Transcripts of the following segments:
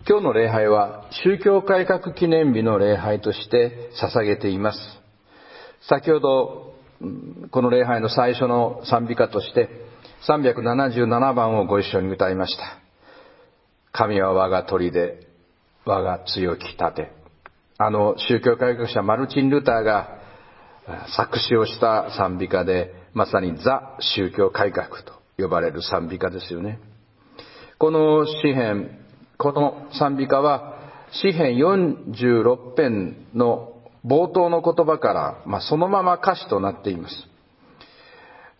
今日の礼拝は宗教改革記念日の礼拝として捧げています。先ほどこの礼拝の最初の賛美歌として377番をご一緒に歌いました。神は我が砦、我が強き盾。宗教改革者マルチン・ルターが作詞をした賛美歌で、まさにザ宗教改革と呼ばれる賛美歌ですよね。この詩編、この賛美歌は詩編46編の冒頭の言葉から、そのまま歌詞となっています。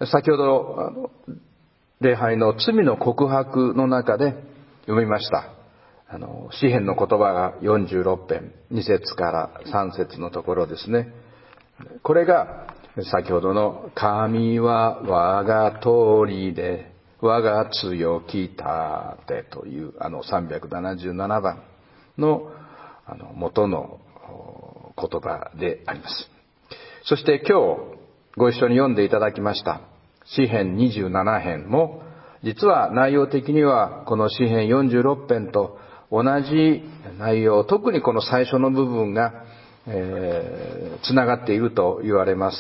先ほど礼拝の罪の告白の中で読みました。詩編の言葉が46編2節から3節のところですね。これが先ほどの神は我が砦、我が強き盾という377番の元の言葉であります。そして今日ご一緒に読んでいただきました詩編27編も、実は内容的にはこの詩編46編と同じ内容、特にこの最初の部分がつながっていると言われます。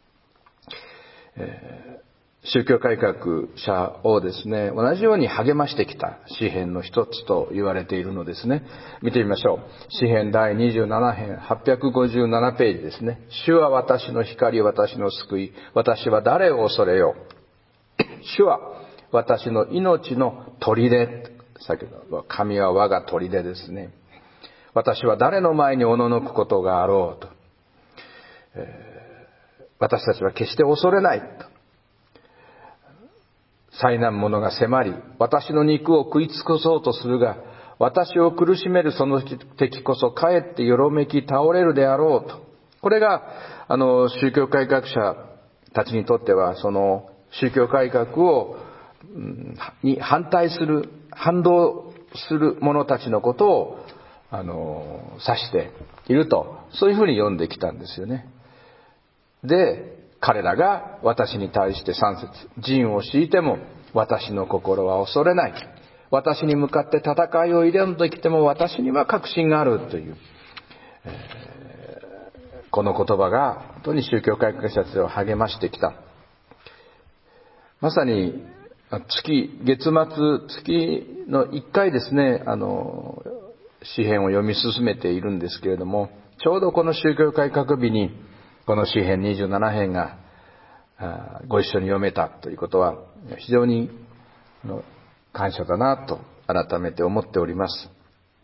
宗教改革者をですね、同じように励ましてきた詩編の一つと言われているのですね。見てみましょう。詩編第27編857ページですね。主は私の光、私の救い、私は誰を恐れよう。主は私の命の砦。先ほど神は我が砦ですね。私は誰の前におののくことがあろうと。私たちは決して恐れないと。災難者が迫り、私の肉を食い尽くそうとするが、私を苦しめるその敵こそかえってよろめき倒れるであろうと。これが宗教改革者たちにとっては、その宗教改革に反対する、反動する者たちのことを指していると、そういうふうに読んできたんですよね。で、彼らが私に対して3節、陣を敷いても私の心は恐れない。私に向かって戦いを挑んできても私には確信があるという、この言葉が本当に宗教改革者たちを励ましてきた。まさに月末の1回ですね、詩編を読み進めているんですけれども、ちょうどこの宗教改革日にこの詩編27編がご一緒に読めたということは非常に感謝だなと改めて思っております。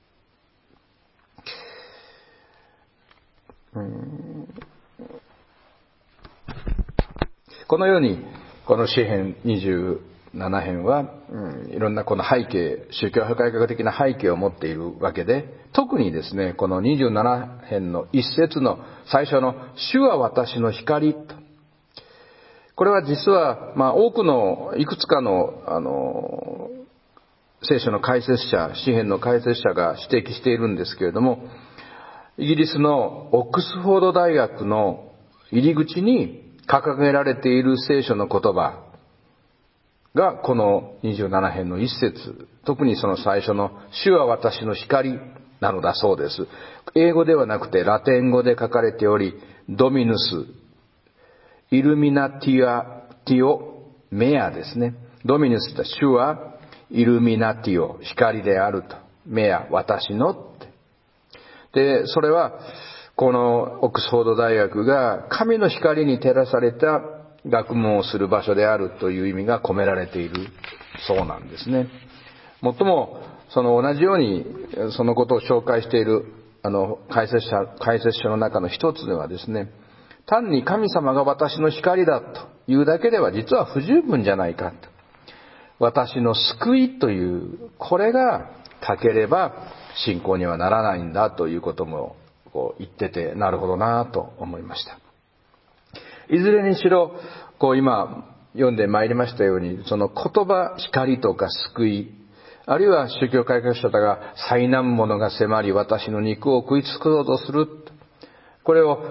このようにこの詩編27編はいろんなこの背景、宗教改革的な背景を持っているわけで、特にですね、この27編の一節の最初の主は私の光と、これは実は多くのいくつかの聖書の解説者、詩編の解説者が指摘しているんですけれども、イギリスのオックスフォード大学の入り口に掲げられている聖書の言葉がこの27編の一節、特にその最初の主は私の光なのだそうです。英語ではなくてラテン語で書かれており、ドミヌスイルミナティオメアですね。ドミヌスって主はイルミナティオ、光であると。メア、私のって。で、それはこのオックスフォード大学が神の光に照らされた学問をする場所であるという意味が込められているそうなんですね。もっともその同じようにそのことを紹介している解説書の中の一つではですね、単に神様が私の光だというだけでは実は不十分じゃないかと。私の救いというこれが欠ければ信仰にはならないんだということも言ってて、なるほどなと思いました。いずれにしろ今読んでまいりましたように、その言葉、光とか救い、あるいは宗教改革者が災難者が迫り私の肉を食い尽くそうとする、これを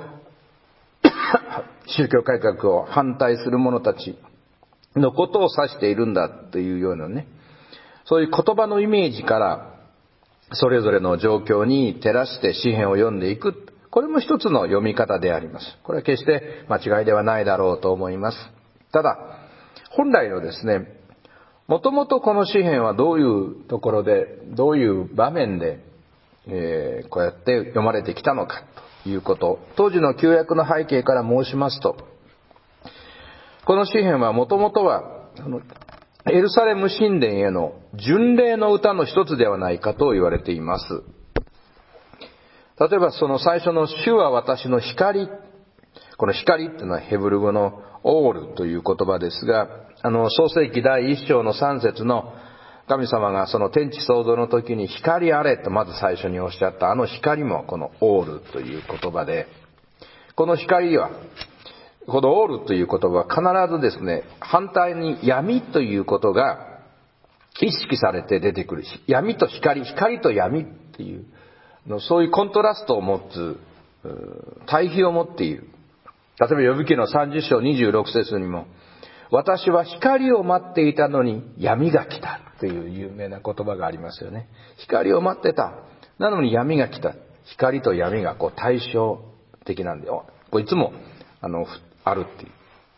宗教改革を反対する者たちのことを指しているんだというようなね、そういう言葉のイメージからそれぞれの状況に照らして詩篇を読んでいく。これも一つの読み方であります。これは決して間違いではないだろうと思います。ただ、本来のですね、もともとこの詩篇はどういうところで、どういう場面で、こうやって読まれてきたのかということ。当時の旧約の背景から申しますと、この詩篇はもともとは、エルサレム神殿への巡礼の歌の一つではないかと言われています。例えばその最初の主は私の光。この光っていうのはヘブル語のオールという言葉ですが、創世記第1章の3節の神様がその天地創造の時に光あれとまず最初におっしゃったあの光もこのオールという言葉で、この光は、このオールという言葉は必ずですね、反対に闇ということが意識されて出てくるし、闇と光、光と闇っていう、そういうコントラストを持つ、対比を持っている。例えば呼び記の30章26節にも、私は光を待っていたのに闇が来たという有名な言葉がありますよね。光を待ってた。なのに闇が来た。光と闇が対照的なんで、いつもあるっていう。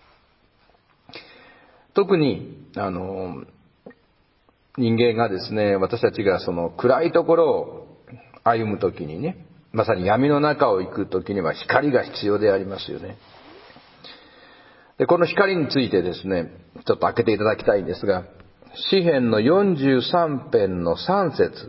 特に人間がですね、私たちがその暗いところを歩むときにね、まさに闇の中を行くときには光が必要でありますよね。で、この光についてですね、ちょっと開けていただきたいんですが、詩編の43編の3節、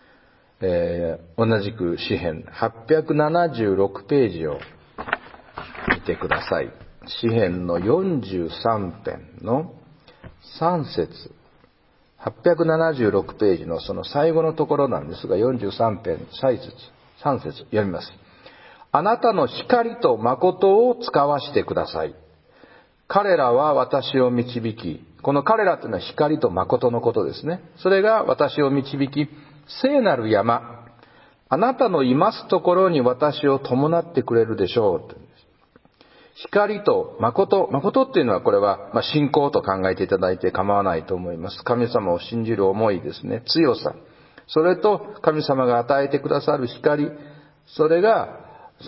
同じく詩編876ページを見てください。詩編の43編の3節、876ページのその最後のところなんですが、43編3節読みます。あなたの光と誠を使わしてください。彼らは私を導き、この彼らというのは光と誠のことですね。それが私を導き、聖なる山、あなたのいますところに私を伴ってくれるでしょう。光と誠、誠っていうのはこれは信仰と考えていただいて構わないと思います。神様を信じる思いですね。強さ。それと神様が与えてくださる光、それが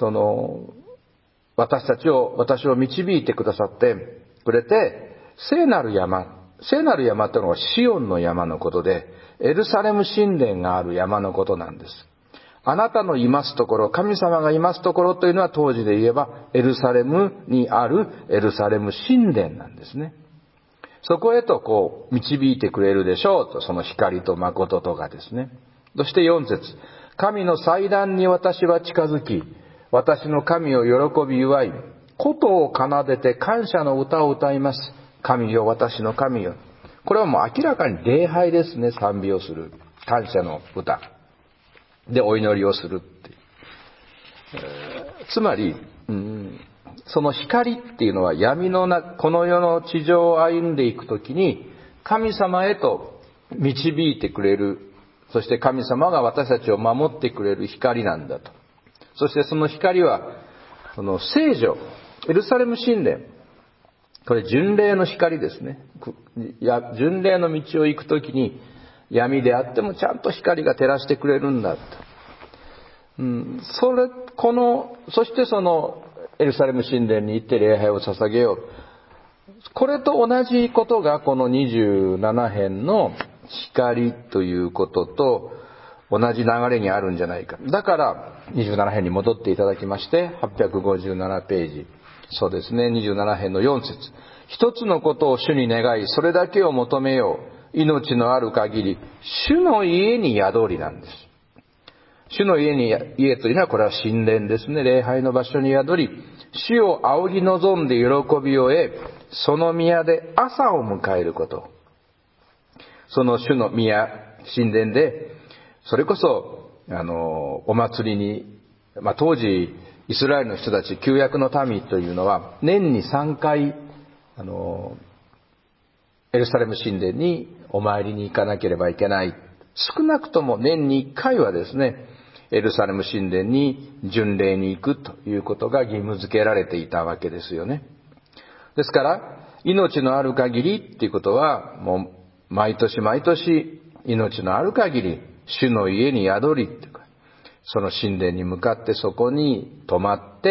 私を導いてくださってくれて、聖なる山というのはシオンの山のことで、エルサレム神殿がある山のことなんです。あなたのいますところ、神様がいますところというのは当時で言えばエルサレムにあるエルサレム神殿なんですね。そこへと導いてくれるでしょうと、その光と誠とがですね。そして4節、神の祭壇に私は近づき、私の神を喜び祝い、琴を奏でて感謝の歌を歌います。神よ、私の神よ。これはもう明らかに礼拝ですね。賛美をする。感謝の歌。で、お祈りをするっていう。つまり、その光っていうのは闇の中、この世の地上を歩んでいくときに、神様へと導いてくれる。そして神様が私たちを守ってくれる光なんだと。そしてその光は、その聖女、エルサレム神殿、これ巡礼の光ですね。巡礼の道を行くときに、闇であってもちゃんと光が照らしてくれるんだと。そしてそのエルサレム神殿に行って礼拝を捧げよう。これと同じことがこの27編の光ということと同じ流れにあるんじゃないか。だから27編に戻っていただきまして857ページ。そうですね、27編の4節。一つのことを主に願い、それだけを求めよう。命のある限り、主の家に宿りなんです。主の家というのはこれは神殿ですね。礼拝の場所に宿り、主を仰ぎ望んで喜びを得、その宮で朝を迎えること。その主の宮、神殿で、それこそ、お祭りに、当時、イスラエルの人たち、旧約の民というのは、年に3回、エルサレム神殿にお参りに行かなければいけない。少なくとも年に1回はですね、エルサレム神殿に巡礼に行くということが義務付けられていたわけですよね。ですから、命のある限りっていうことは、もう毎年毎年命のある限り主の家に宿りっていうか、その神殿に向かってそこに泊まって、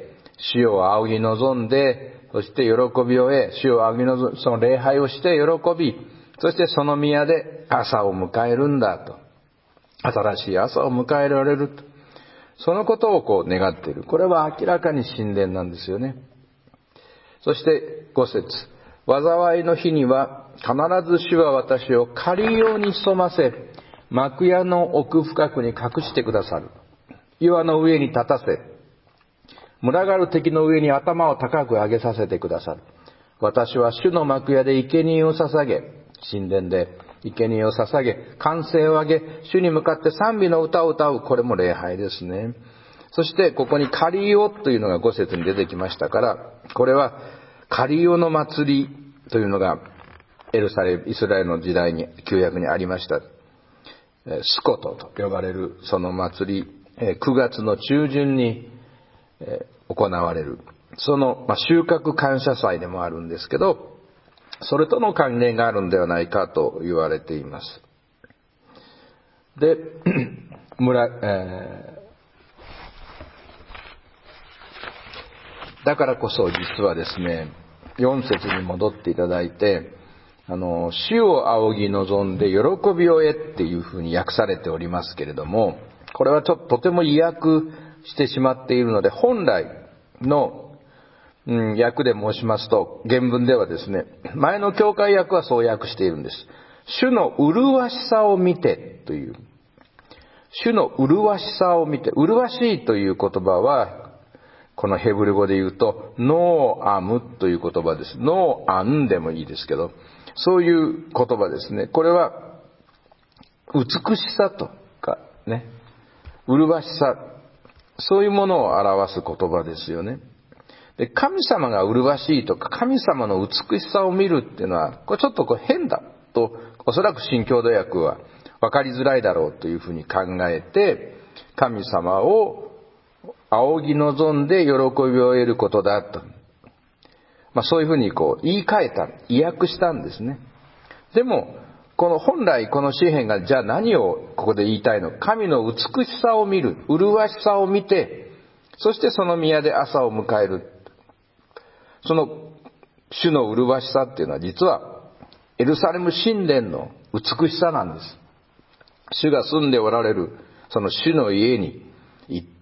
主を仰ぎ望んで、そして喜びを得、主を仰ぎ望んで、その礼拝をして喜び、そしてその宮で朝を迎えるんだと。新しい朝を迎えられると。そのことを願っている。これは明らかに神殿なんですよね。そして5節。災いの日には必ず主は私を狩りに潜ませ、幕屋の奥深くに隠してくださる。岩の上に立たせ、群がる敵の上に頭を高く上げさせてくださる。私は主の幕屋で生贄を捧げ、神殿で生贄を捧げ、歓声を上げ、主に向かって賛美の歌を歌う。これも礼拝ですね。そしてここにカリオというのが5節に出てきましたから、これはカリオの祭りというのがイスラエルの時代に旧約にありました。スコトと呼ばれるその祭り、9月の中旬に行われる。その収穫感謝祭でもあるんですけど、それとの関連があるんではないかと言われています。で、だからこそ実はですね、4節に戻っていただいて、主を仰ぎ望んで喜びを得っていうふうに訳されておりますけれども、これはとても意訳してしまっているので、本来の訳で申しますと、原文ではですね、前の教会訳はそう訳しているんです。主の麗しさを見てという。主の麗しさを見て、麗しいという言葉は、このヘブル語で言うと、ノーアムという言葉です。ノーアンでもいいですけど、そういう言葉ですね。これは、美しさとかね、麗しさ、そういうものを表す言葉ですよね。で、神様が麗しいとか、神様の美しさを見るっていうのは、これちょっと変だと、おそらく新共同訳は分かりづらいだろうというふうに考えて、神様を仰ぎ望んで喜びを得ることだと。そういうふうに言い換えた、意訳したんですね。でも、本来この詩篇がじゃあ何をここで言いたいのか。神の美しさを見る、麗しさを見て、そしてその宮で朝を迎える。その主の麗しさっていうのは実はエルサレム神殿の美しさなんです。主が住んでおられるその主の家に行って、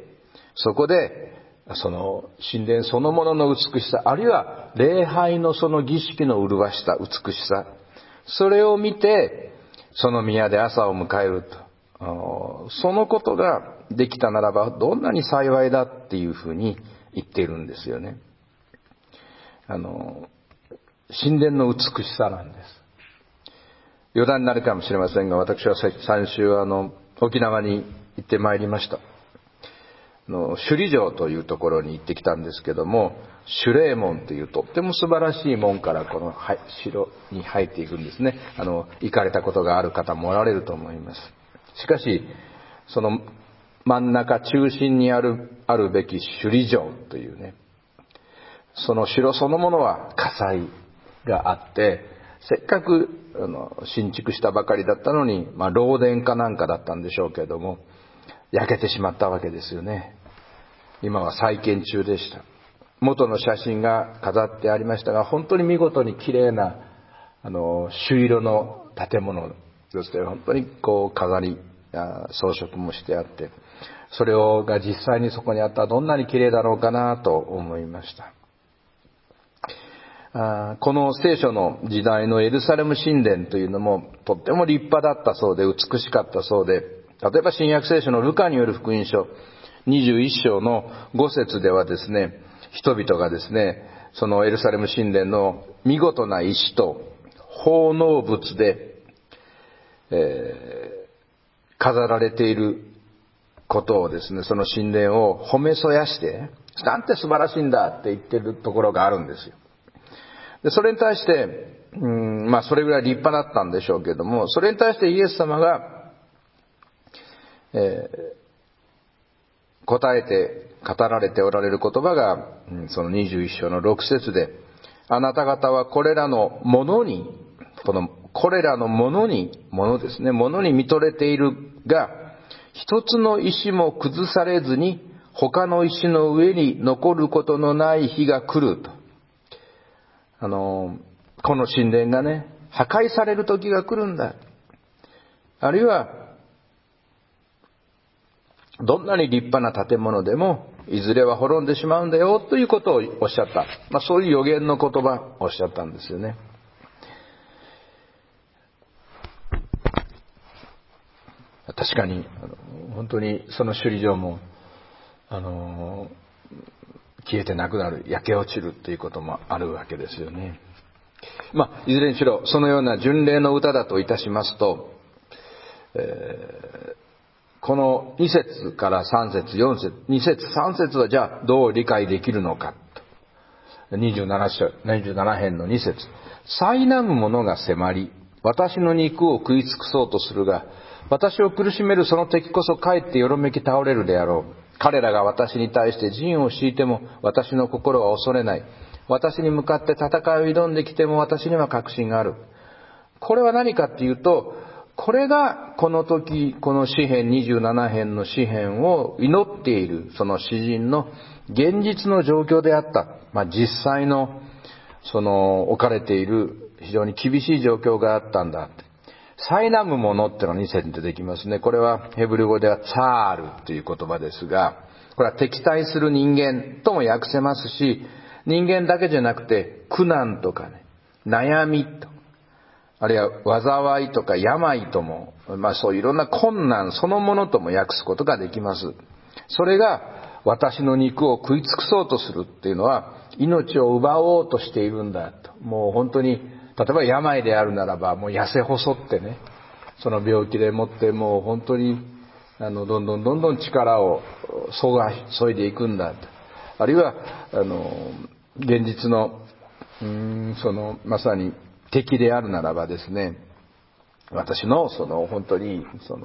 そこでその神殿そのものの美しさ、あるいは礼拝のその儀式の麗しさ、美しさ、それを見てその宮で朝を迎えると、そのことができたならばどんなに幸いだっていうふうに言っているんですよね。神殿の美しさなんです。余談になるかもしれませんが、私は先週沖縄に行ってまいりました。首里城というところに行ってきたんですけども、守礼門というとっても素晴らしい門からこの城に入っていくんですね。行かれたことがある方もおられると思います。しかし、その真ん中中心にあるべき首里城というね、その城そのものは火災があって、せっかく新築したばかりだったのに、漏電かなんかだったんでしょうけれども、焼けてしまったわけですよね。今は再建中でした。元の写真が飾ってありましたが、本当に見事に綺麗な朱色の建物そして本当に飾り装飾もしてあって、それが実際にそこにあったらどんなに綺麗だろうかなと思いました。この聖書の時代のエルサレム神殿というのもとっても立派だったそうで美しかったそうで、例えば新約聖書のルカによる福音書21章の5節ではですね、人々がですね、そのエルサレム神殿の見事な石と奉納物で、飾られていることをですね、その神殿を褒めそやして、なんて素晴らしいんだって言ってるところがあるんですよ。でそれに対して、それぐらい立派だったんでしょうけども、それに対してイエス様が、答えて語られておられる言葉が、その21章の6節で、あなた方はこれらのものに、このこれらのものに見とれているが、一つの石も崩されずに他の石の上に残ることのない日が来ると。この神殿がね、破壊される時が来るんだ。あるいは、どんなに立派な建物でも、いずれは滅んでしまうんだよ、ということをおっしゃった。そういう予言の言葉をおっしゃったんですよね。確かに、本当にその首里城も、消えてなくなる、焼け落ちるということもあるわけですよね。いずれにしろ、そのような巡礼の歌だといたしますと、この2節から3節、4節、2節、3節はじゃあどう理解できるのかと。27編の2節。災難む者が迫り、私の肉を食い尽くそうとするが、私を苦しめるその敵こそかえってよろめき倒れるであろう。彼らが私に対して陣を敷いても私の心は恐れない。私に向かって戦いを挑んできても私には確信がある。これは何かっていうと、これがこの時、この詩編27編の詩編を祈っているその詩人の現実の状況であった。実際のその置かれている非常に厳しい状況があったんだ。苛むものってのが2節に出てきますね。これはヘブル語ではツァールという言葉ですが、これは敵対する人間とも訳せますし、人間だけじゃなくて苦難とかね、悩みと、あるいは災いとか病とも、そういういろんな困難そのものとも訳すことができます。それが私の肉を食い尽くそうとするっていうのは、命を奪おうとしているんだと。もう本当に、例えば病であるならば、もう痩せ細ってね、その病気でもってもう本当に、どんどん力を削いでいくんだと。あるいは、現実の、まさに敵であるならばですね、私の本当に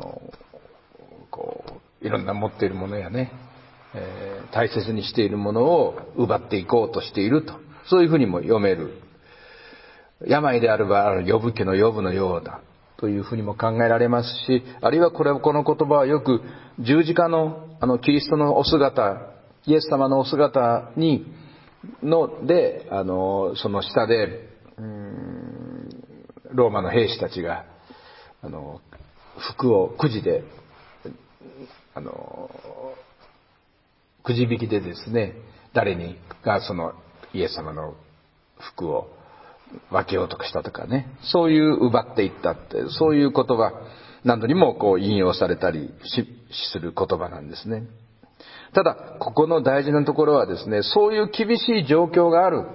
いろんな持っているものやね、大切にしているものを奪っていこうとしていると、そういうふうにも読める。病であれば呼ぶ家の呼ぶのようだというふうにも考えられますし、あるいはこの言葉はよく十字架のキリストのお姿、イエス様のお姿でその下でローマの兵士たちが服をくじでくじ引きでですね、誰がそのイエス様の服を分けようとかしたとかね、そういう奪っていったって、そういう言葉などにも引用されたりする言葉なんですね。ただここの大事なところはですね、そういう厳しい状況がある、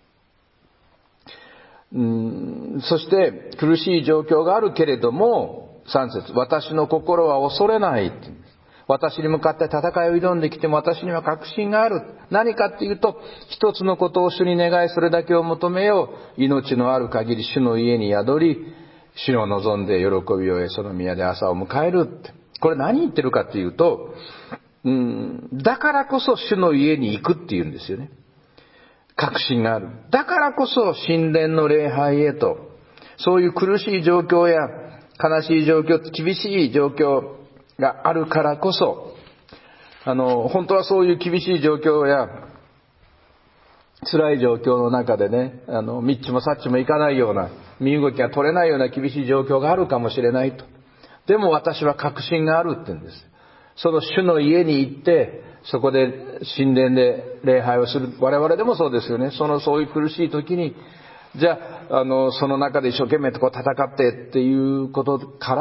そして苦しい状況があるけれども、3節、私の心は恐れないって言うんです。私に向かって戦いを挑んできても私には確信がある。何かっていうと、一つのことを主に願い、それだけを求めよう。命のある限り主の家に宿り、主を望んで喜びを得、その宮で朝を迎えるって。これ何言ってるかっていうと、だからこそ主の家に行くっていうんですよね。確信がある。だからこそ神殿の礼拝へと、そういう苦しい状況や悲しい状況、厳しい状況があるからこそ、本当はそういう厳しい状況や辛い状況の中でね、みっちもさっちもいかないような、身動きが取れないような厳しい状況があるかもしれないと。でも私は確信があるって言うんです。その主の家に行って、そこで神殿で礼拝をする。我々でもそうですよね。そういう苦しい時に、じゃあ、その中で一生懸命と戦ってっていうことから、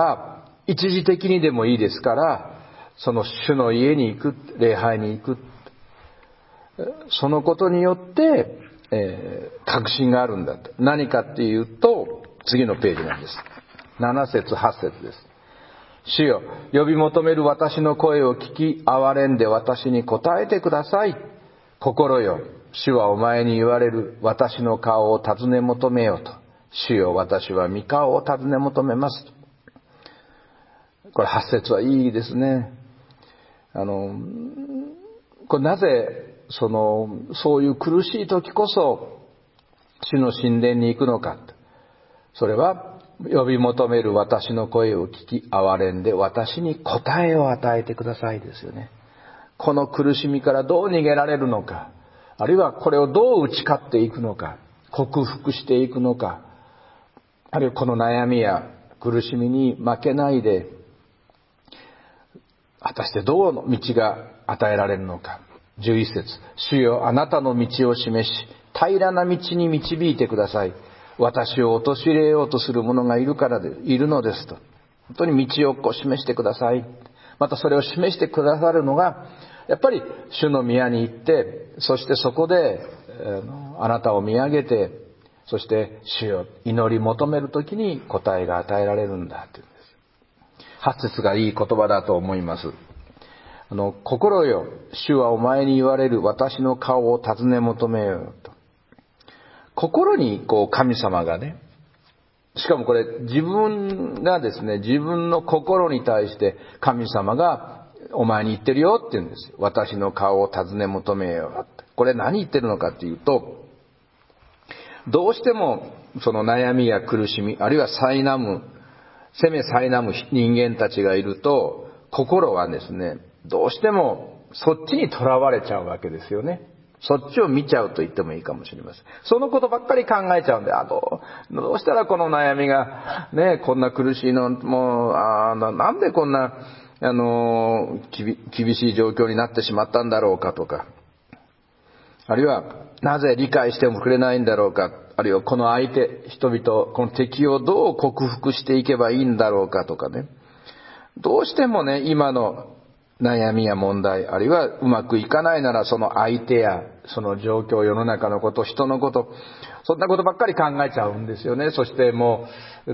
一時的にでもいいですから、その主の家に行く、礼拝に行く。そのことによって、確信があるんだと。何かっていうと、次のページなんです。7節8節です。主よ、呼び求める私の声を聞き、憐れんで私に答えてください。心よ、主はお前に言われる。私の顔を尋ね求めようと。主よ、私は御顔を尋ね求めますと。これ8節はいいですね。これなぜそういう苦しい時こそ主の神殿に行くのか。それは呼び求める私の声を聞き憐れんで私に答えを与えてくださいですよね。この苦しみからどう逃げられるのか、あるいはこれをどう打ち勝っていくのか、克服していくのか、あるいはこの悩みや苦しみに負けないで、果たしてどうの道が与えられるのか。11節、主よあなたの道を示し、平らな道に導いてください。私を陥れようとする者がいるのですと。本当に道を示してください。またそれを示してくださるのが、やっぱり主の宮に行って、そしてそこであなたを見上げて、そして主よ祈り求めるときに答えが与えられるんだというんです。8節がいい言葉だと思います。心よ、主はお前に言われる私の顔を尋ね求めようと。心に神様がね、しかもこれ自分がですね、自分の心に対して神様がお前に言ってるよって言うんですよ。私の顔を尋ね求めようって。これ何言ってるのかっていうと、どうしてもその悩みや苦しみ、あるいは責め苛む人間たちがいると、心はですね、どうしてもそっちにとらわれちゃうわけですよね。そっちを見ちゃうと言ってもいいかもしれません。そのことばっかり考えちゃうんで、どうしたらこの悩みがね、こんな苦しいの、もう、なんでこんな、厳しい状況になってしまったんだろうかとか、あるいは、なぜ理解してもくれないんだろうか、あるいはこの人々、この敵をどう克服していけばいいんだろうかとかね。どうしてもね、今の悩みや問題、あるいはうまくいかないならその相手やその状況、世の中のこと、人のこと、そんなことばっかり考えちゃうんですよね。そしてもう、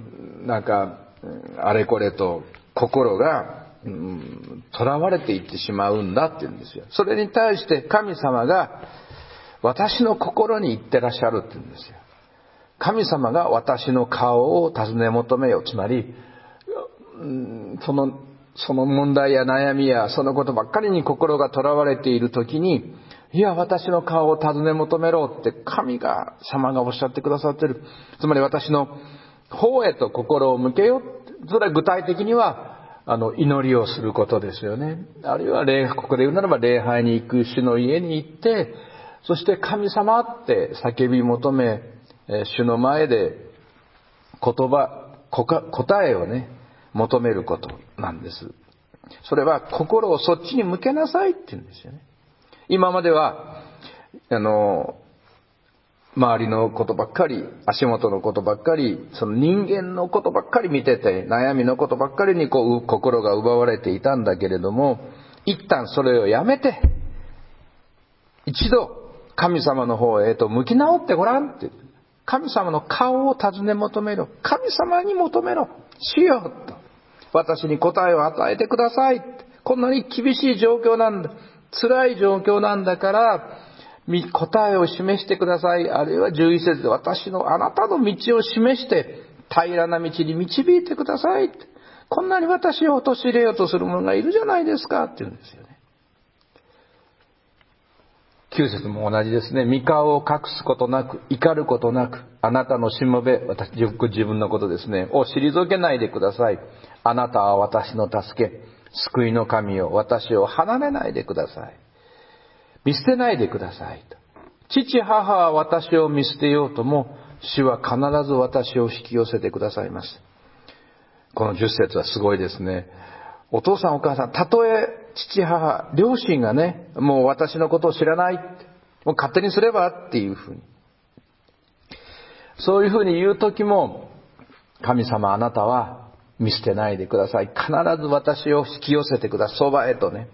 あれこれと心が、囚われていってしまうんだって言うんですよ。それに対して神様が私の心に言ってらっしゃるって言うんですよ。神様が私の顔を尋ね求めよ。つまり、その問題や悩みやそのことばっかりに心がとらわれているときに、いや私の顔を尋ね求めろって様がおっしゃってくださっている。つまり私の方へと心を向けよ。それは具体的には祈りをすることですよね。あるいはここで言うならば礼拝に行く、主の家に行って、そして神様って叫び求め、主の前で答えをね、求めることなんです。それは心をそっちに向けなさいって言うんですよね。今までは、周りのことばっかり、足元のことばっかり、その人間のことばっかり見てて、悩みのことばっかりに心が奪われていたんだけれども、一旦それをやめて、一度神様の方へと向き直ってごらんって。神様の顔を尋ね求めろ。神様に求めろ。主よと。私に答えを与えてください。こんなに厳しい状況なんだ。辛い状況なんだから、答えを示してください。あるいは11節であなたの道を示して、平らな道に導いてください。こんなに私を陥れようとする者がいるじゃないですか。って言うんですよね。9節も同じですね。御顔を隠すことなく、怒ることなく、あなたのしもべ、自分のことですね、を退けないでください。あなたは私の助け、救いの神よ、私を離れないでください。見捨てないでください。父母は私を見捨てようとも、主は必ず私を引き寄せてくださいます。この10節はすごいですね。お父さんお母さん、たとえ父母、両親がね、もう私のことを知らない、もう勝手にすればっていうふうに。そういうふうに言うときも、神様あなたは見捨てないでください。必ず私を引き寄せてください。そばへとね、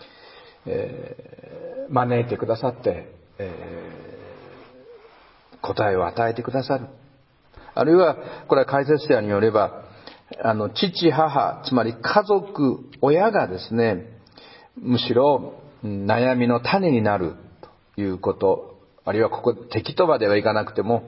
招いてくださって、答えを与えてくださる。あるいは、これは解説者によれば、父、母、つまり家族、親がですね、むしろ悩みの種になるということ、あるいはここ敵とまではいかなくても、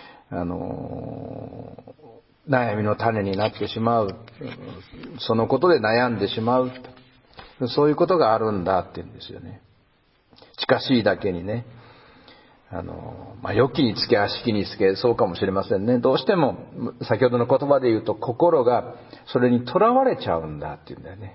悩みの種になってしまう、そのことで悩んでしまう、そういうことがあるんだって言うんですよね。近しいだけにね、 良きにつけ悪しきにつけ、そうかもしれませんね。どうしても先ほどの言葉で言うと心がそれにとらわれちゃうんだっていうんだよね。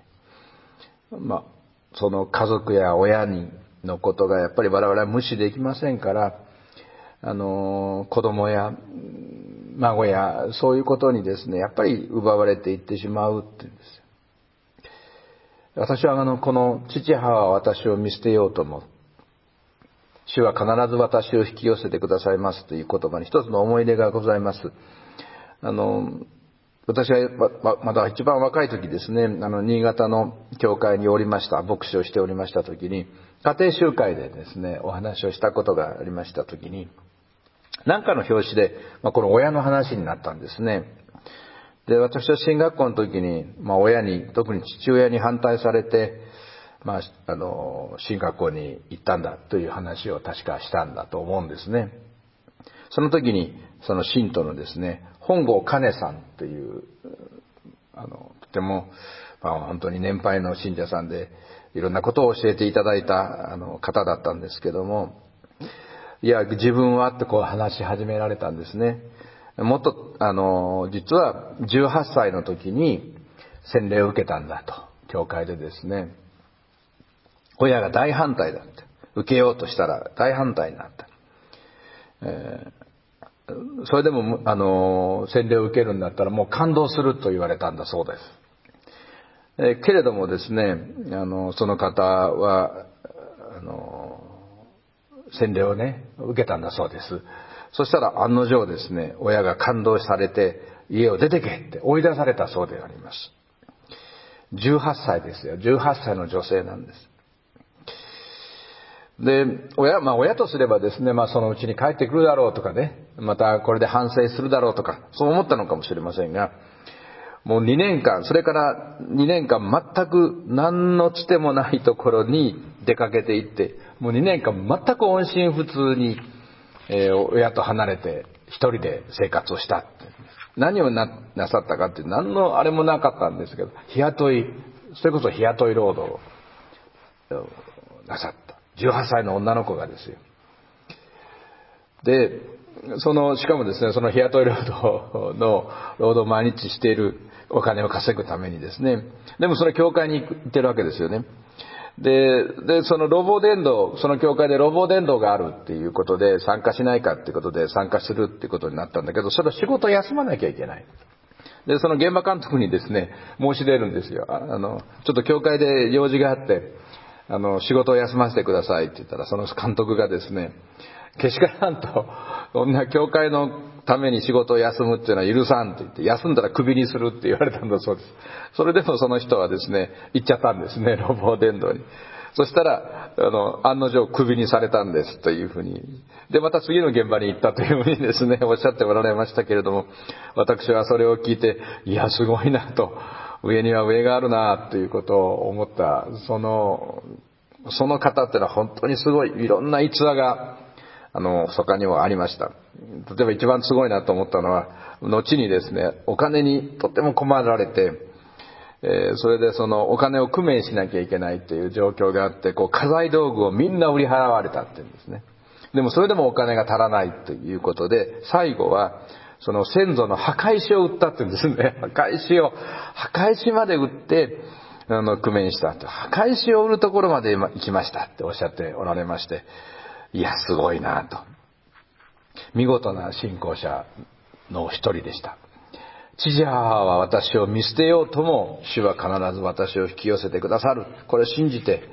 その家族や親のことがやっぱり我々は無視できませんから、子供や孫やそういうことにですね、やっぱり奪われていってしまうっていうんですよ。私はこの父母は私を見捨てようとも、主は必ず私を引き寄せてくださいますという言葉に一つの思い出がございます。私はまだ一番若い時ですね、新潟の教会におりました、牧師をしておりました時に、家庭集会でですね、お話をしたことがありました時に、何かの表紙で、この親の話になったんですね。で、私は進学校の時に、親に、特に父親に反対されて、進学校に行ったんだという話を確かしたんだと思うんですね。その時に、その信徒のですね、本郷兼さんという、とても、本当に年配の信者さんで、いろんなことを教えていただいた方だったんですけども、いや、自分はって話し始められたんですね。もっと、実は18歳の時に洗礼を受けたんだと、教会でですね。親が大反対だって。受けようとしたら大反対になった。それでも、洗礼を受けるんだったらもう感動すると言われたんだそうです。けれどもですね、その方は、洗礼をね、受けたんだそうです。そしたら案の定ですね、親が感動されて、家を出てけって追い出されたそうであります。18歳ですよ。18歳の女性なんです。で、親とすればですね、そのうちに帰ってくるだろうとかね、またこれで反省するだろうとか、そう思ったのかもしれませんが、もう2年間、それから2年間全く何のつてもないところに出かけていって、もう2年間全く音信不通に、親と離れて一人で生活をしたって。何を なさったかって何のあれもなかったんですけど、日雇い、それこそ日雇い労働をなさった。18歳の女の子がですよ。で、しかもですね、その日雇い労働を毎日しているお金を稼ぐためにですね、でもその教会に行ってるわけですよね。で、そのその教会で労働伝道があるっていうことで参加しないかっていうことで参加するっていうことになったんだけど、それは仕事を休まなきゃいけない。で、その現場監督にですね、申し出るんですよ。ちょっと教会で用事があって、仕事を休ませてくださいって言ったら、その監督がですね、けしからんと、そんな教会のために仕事を休むっていうのは許さんと言って、休んだらクビにするって言われたんだそうです。それでもその人はですね、行っちゃったんですね、労働伝道に。そしたら、案の定クビにされたんですというふうに。で、また次の現場に行ったというふうにですね、おっしゃっておられましたけれども、私はそれを聞いて、いや、すごいなと、上には上があるなということを思った、その方っていうのは本当にすごい、いろんな逸話が、他にもありました。例えば一番すごいなと思ったのは、後にですね、お金にとても困られて、それでそのお金を工面しなきゃいけないっていう状況があって、家財道具をみんな売り払われたっていうんですね。でもそれでもお金が足らないということで、最後はその先祖の墓石を売ったっていうんですね。墓石まで売って、工面したと。墓石を売るところまで行きましたっておっしゃっておられまして、いや、すごいなと。見事な信仰者の一人でした。父母は私を見捨てようとも、主は必ず私を引き寄せてくださる。これを信じて、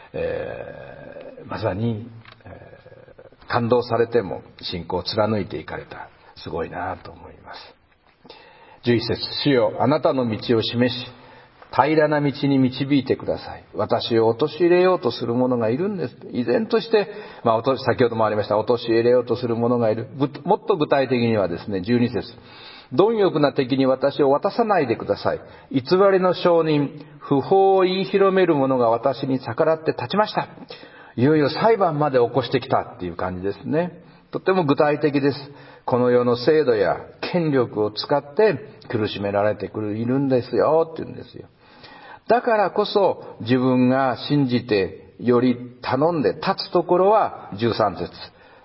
まさに、感動されても信仰を貫いていかれた。すごいなと思います。11節、主よ、あなたの道を示し、平らな道に導いてください。私を陥れようとする者がいるんです。依然として、先ほどもありました、陥れようとする者がいる。もっと具体的にはですね、12節。貪欲な敵に私を渡さないでください。偽りの証人、不法を言い広める者が私に逆らって立ちました。いよいよ裁判まで起こしてきたっていう感じですね。とても具体的です。この世の制度や権力を使って苦しめられているんですよって言うんですよ。だからこそ自分が信じてより頼んで立つところは13節。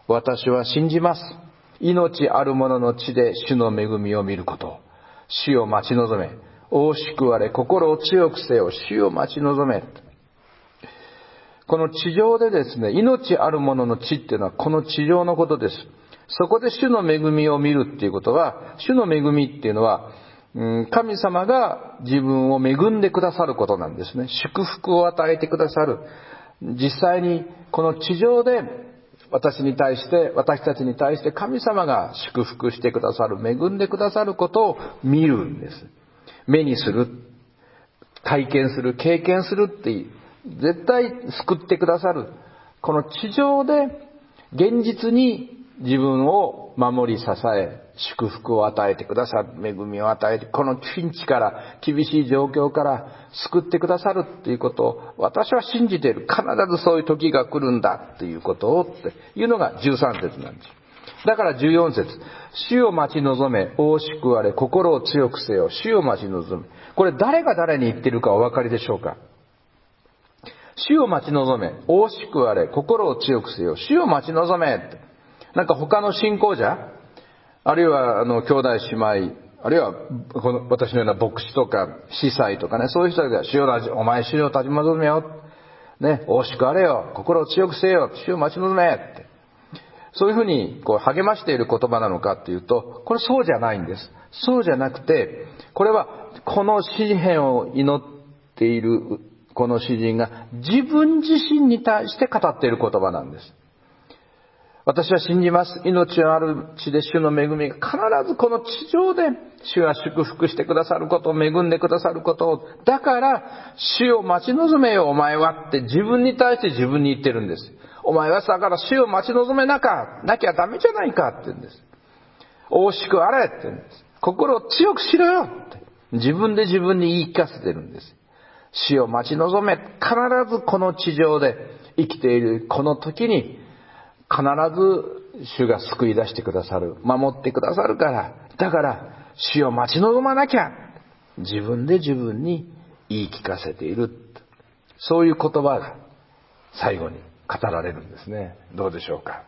私は信じます。命ある者の地で主の恵みを見ることを。主を待ち望め。大しくわれ、心を強くせよ。主を待ち望め。この地上でですね、命ある者の地っていうのはこの地上のことです。そこで主の恵みを見るっていうことは、主の恵みっていうのは、神様が自分を恵んでくださることなんですね。祝福を与えてくださる。実際にこの地上で私たちに対して神様が祝福してくださる、恵んでくださることを見るんです。目にする、体験する、経験するっていう、絶対救ってくださる。この地上で現実に自分を守り支え、祝福を与えてくださる、恵みを与えて、このピンチから、厳しい状況から救ってくださるっていうことを私は信じている。必ずそういう時が来るんだっていうことをっていうのが13節なんです。だから14節、主を待ち望め、大しくわれ、心を強くせよ、主を待ち望め。これ誰が誰に言ってるかお分かりでしょうか？主を待ち望め、大しくわれ、心を強くせよ、主を待ち望めって。なんか他の信仰者、あるいは兄弟姉妹、あるいはこの私のような牧師とか司祭とかね、そういう人がお前主を立ち望めよ、ね、大しくわれよ、心を強くせよ、主を待ち望めって。そういうふうに励ましている言葉なのかっていうと、これそうじゃないんです。そうじゃなくて、これはこの詩篇を祈っているこの詩人が自分自身に対して語っている言葉なんです。私は信じます。命のある地で主の恵みが必ずこの地上で主が祝福してくださることを、恵んでくださることを、だから主を待ち望めよお前はって自分に対して自分に言ってるんです。お前はだから主を待ち望めなきゃダメじゃないかって言うんです。大しくあれって言うんです。心を強くしろよって自分で自分に言い聞かせてるんです。主を待ち望め、必ずこの地上で生きているこの時に必ず主が救い出してくださる、守ってくださるから、だから主を待ち望まなきゃ、自分で自分に言い聞かせている、そういう言葉が最後に語られるんですね。どうでしょうか。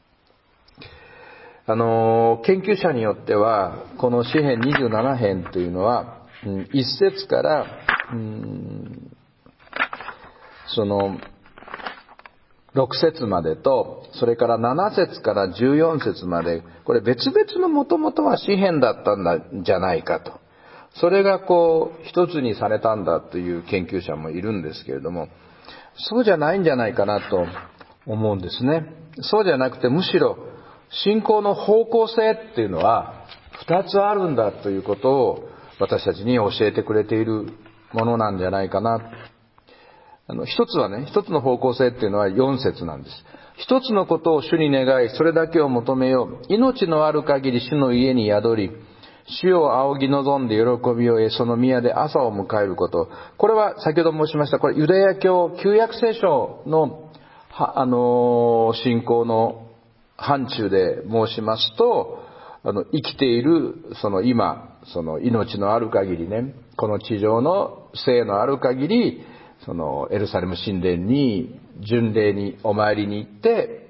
研究者によってはこの詩編27編というのは、1節からその6節までと、それから7節から14節まで、これ別々のもともとは詩編だったんじゃないかと。それが一つにされたんだという研究者もいるんですけれども、そうじゃないんじゃないかなと思うんですね。そうじゃなくて、むしろ信仰の方向性っていうのは2つあるんだということを私たちに教えてくれているものなんじゃないかな。一つの方向性っていうのは4節なんです。一つのことを主に願い、それだけを求めよう。命のある限り主の家に宿り、主を仰ぎ望んで喜びを得、その宮で朝を迎えること。これは先ほど申しました、これユダヤ教旧約聖書の、信仰の範疇で申しますと、生きている今、命のある限りね、この地上の生のある限り、エルサレム神殿に巡礼にお参りに行って、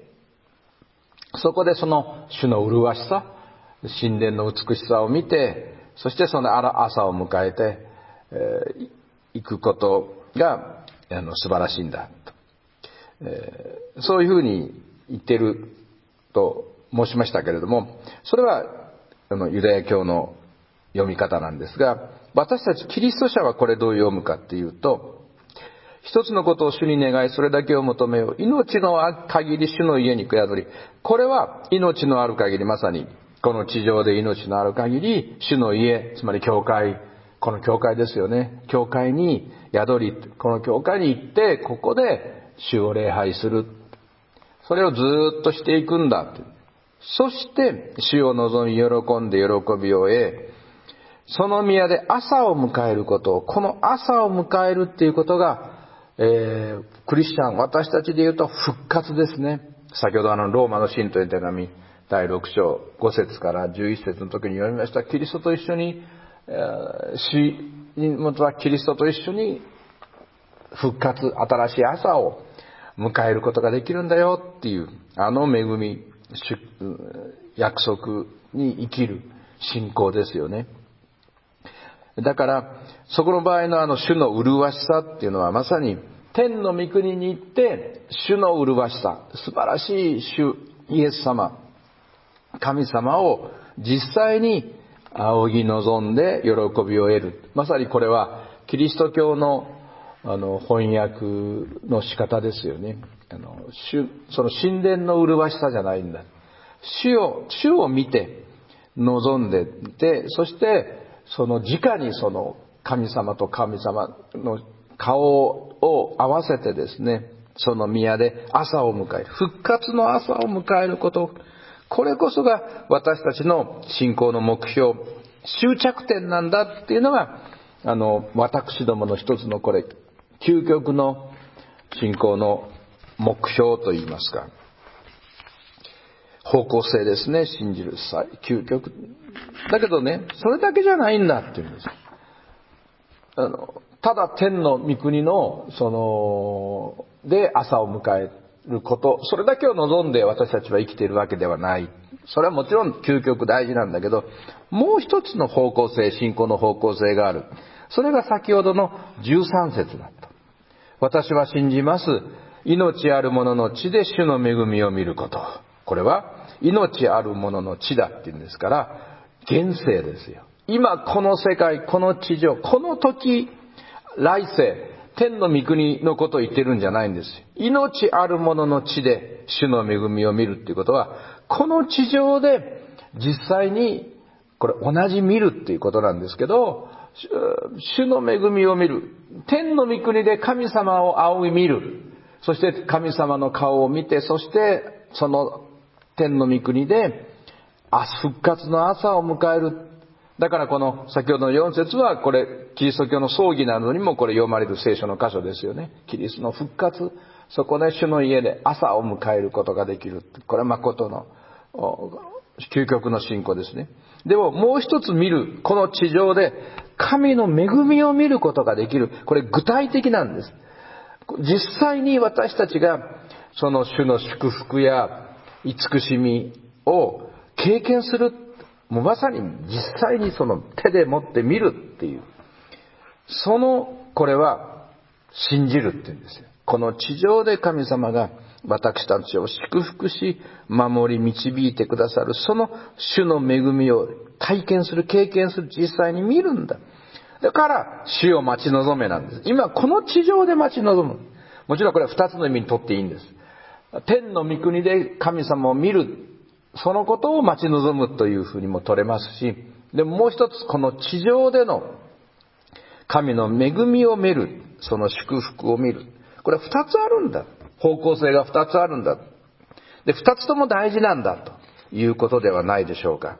そこでその主の麗しさ、神殿の美しさを見て、そしてその朝を迎えて、行くことが素晴らしいんだと、そういうふうに言ってると申しましたけれども、それはユダヤ教の読み方なんですが、私たちキリスト者はこれどう読むかっていうと、一つのことを主に願い、それだけを求めよう。命のある限り主の家に宿り。これは命のある限り、まさにこの地上で命のある限り主の家、つまり教会、この教会ですよね。教会に宿り、この教会に行って、ここで主を礼拝する。それをずっとしていくんだ。そして主を望み喜んで喜びを得、その宮で朝を迎えることを、この朝を迎えるっていうことが、クリスチャン、私たちで言うと復活ですね。先ほどローマの信徒への手紙第6章5節から11節の時に読みました。キリストと一緒に、死にもとはキリストと一緒に復活、新しい朝を迎えることができるんだよっていう恵み、 約束に生きる信仰ですよね。だからそこの場合の主の麗しさっていうのは、まさに天の御国に行って主の麗しさ、素晴らしい主イエス様、神様を実際に仰ぎ望んで喜びを得る。まさにこれはキリスト教の翻訳の仕方ですよね。その神殿の麗しさじゃないんだ。主を見て望んでて、そしてその直にその神様と神様の顔を合わせてですね、その宮で朝を迎える、復活の朝を迎えること、これこそが私たちの信仰の目標、終着点なんだっていうのが私どもの一つのこれ究極の信仰の目標といいますか、方向性ですね。信じる究極だけどね、それだけじゃないんだっていうんです。ただ天の御国ので朝を迎えること、それだけを望んで私たちは生きているわけではない。それはもちろん究極大事なんだけど、もう一つの方向性、信仰の方向性がある。それが先ほどの13節だった。私は信じます。命ある者の地で主の恵みを見ること。これは命ある者の地だっていうんですから、現世ですよ。今この世界、この地上、この時、来世、天の御国のことを言ってるんじゃないんです。命ある者の地で主の恵みを見るっていうことは、この地上で実際にこれ同じ見るっていうことなんですけど、主の恵みを見る、天の御国で神様を仰ぎ見る、そして神様の顔を見て、そしてその天の御国で復活の朝を迎える。だからこの先ほどの4節はこれキリスト教の葬儀などにもこれ読まれる聖書の箇所ですよね。キリストの復活、そこで主の家で朝を迎えることができる。これは誠の究極の信仰ですね。でももう一つ見る、この地上で神の恵みを見ることができる。これ具体的なんです。実際に私たちがその主の祝福や慈しみを経験する。もうまさに実際にその手で持って見るっていう。これは信じるっていうんですよ。この地上で神様が私たちを祝福し、守り導いてくださる、その主の恵みを体験する、経験する、実際に見るんだ。だから主を待ち望めなんです。今この地上で待ち望む。もちろんこれは二つの意味にとっていいんです。天の御国で神様を見る、そのことを待ち望むというふうにも取れますし、でももう一つ、この地上での神の恵みを見る、その祝福を見る。これは二つあるんだ。方向性が二つあるんだ。で、二つとも大事なんだということではないでしょうか。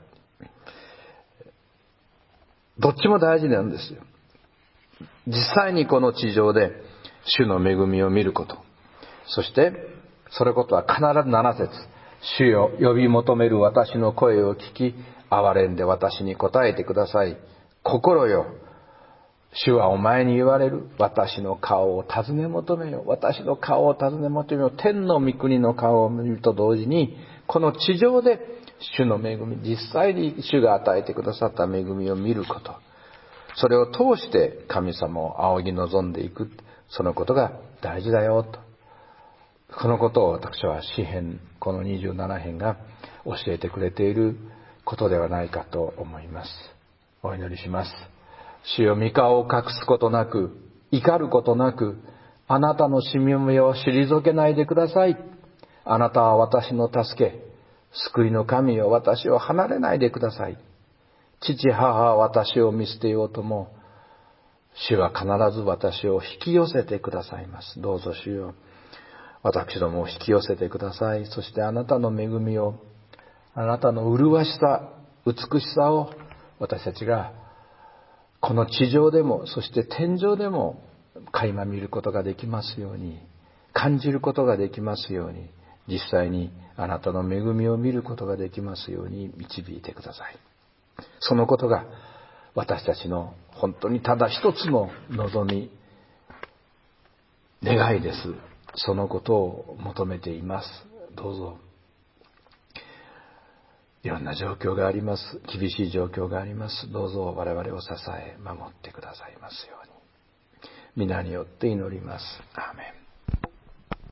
どっちも大事なんですよ。実際にこの地上で主の恵みを見ること。そして、それことは必ず7節。主よ、呼び求める私の声を聞き、憐れんで私に答えてください。心よ、主はお前に言われる。私の顔を尋ね求めよ。私の顔を尋ね求めよ。天の御国の顔を見ると同時に、この地上で主の恵み、実際に主が与えてくださった恵みを見ること。それを通して神様を仰ぎ望んでいく。そのことが大事だよと。このことを私は詩編、この27編が教えてくれていることではないかと思います。お祈りします。主よ、御顔を隠すことなく、怒ることなく、あなたのしもべを退けないでください。あなたは私の助け、救いの神よ、私を離れないでください。父母は私を見捨てようとも、主は必ず私を引き寄せてくださいます。どうぞ主よ、私どもを引き寄せてください。そしてあなたの恵みを、あなたの麗しさ、美しさを私たちがこの地上でも、そして天上でも垣間見ることができますように、感じることができますように、実際にあなたの恵みを見ることができますように導いてください。そのことが私たちの本当にただ一つの望み、願いです。そのことを求めています。どうぞいろんな状況があります。厳しい状況があります。どうぞ我々を支え、守ってくださいますように。皆によって祈ります。アーメン。